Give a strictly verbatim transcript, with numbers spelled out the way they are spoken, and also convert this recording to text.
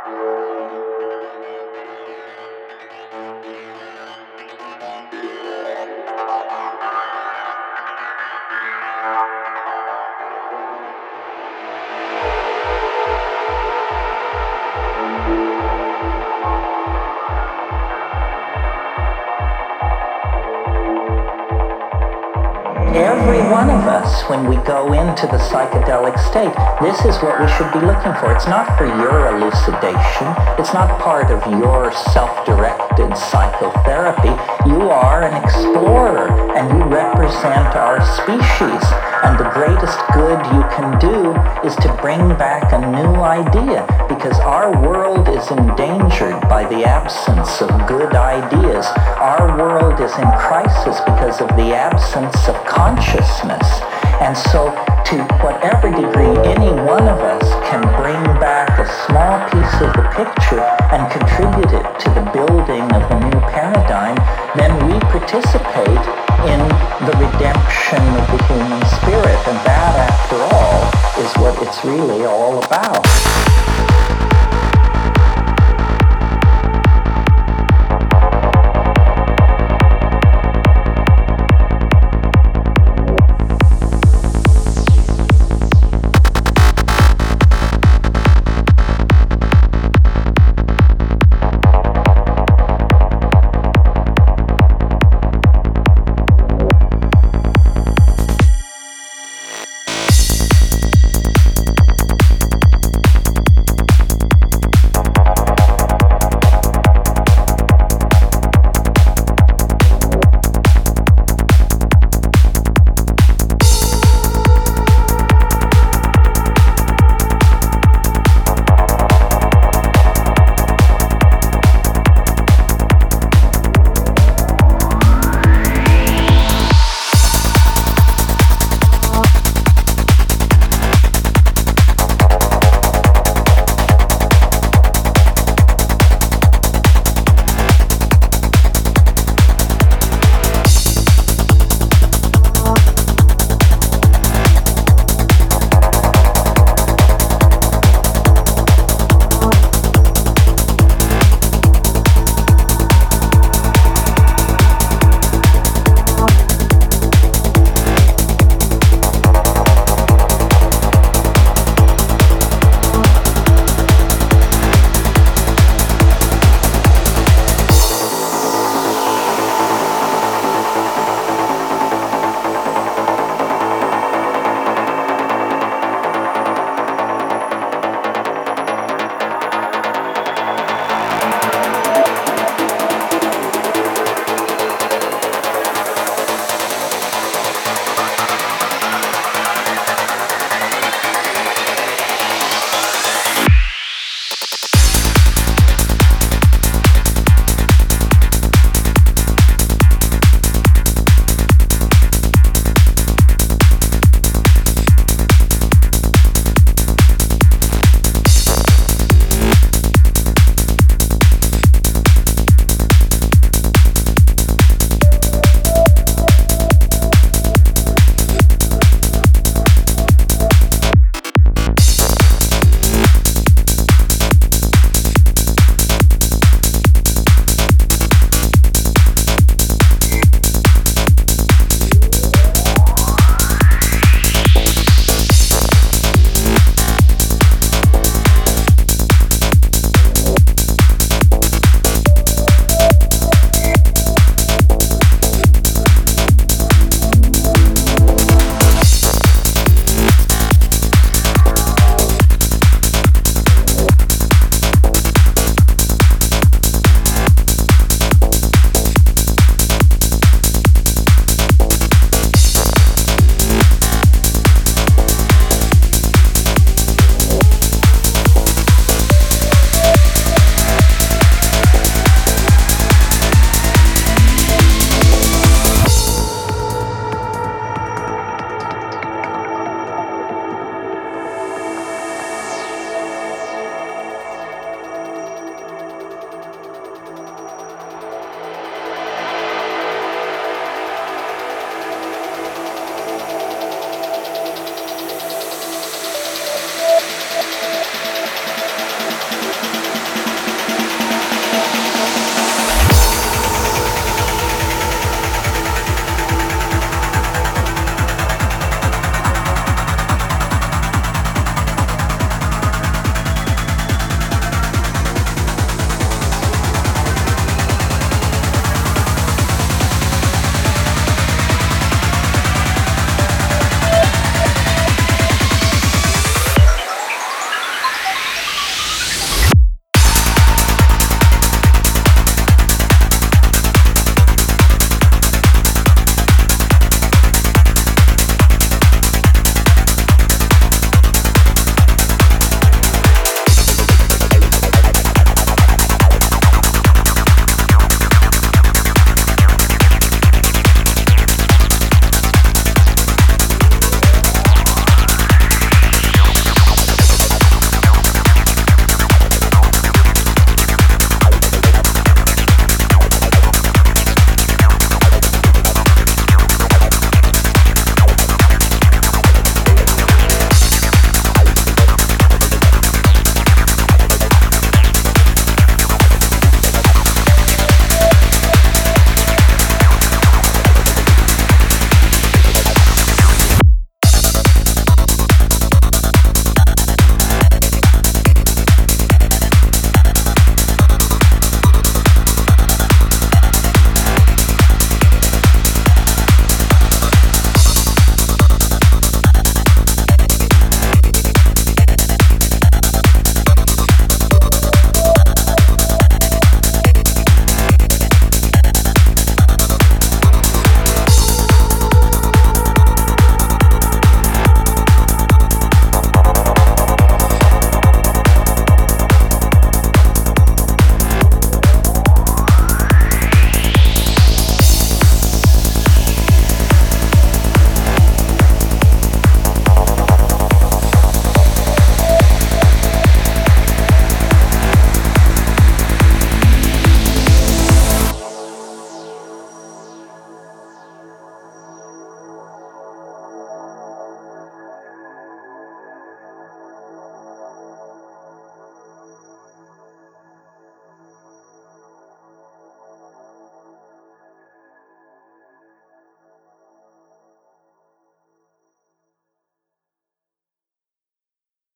Every one of us, when we go into the psychedelic state, this is what we should be looking for. It's not for your elucidation. It's not part of your self-directed psychotherapy. You are an explorer, and you represent our species. And the greatest good you can do is to bring back a new idea, because our world is endangered by the absence of good ideas. Our world is in crisis because of the absence of consciousness. And so, to whatever degree any one of us can bring back a small piece of the picture and contribute it to the building of a new paradigm, then we participate in the redemption of the human spirit. And that, after all, is what it's really all about.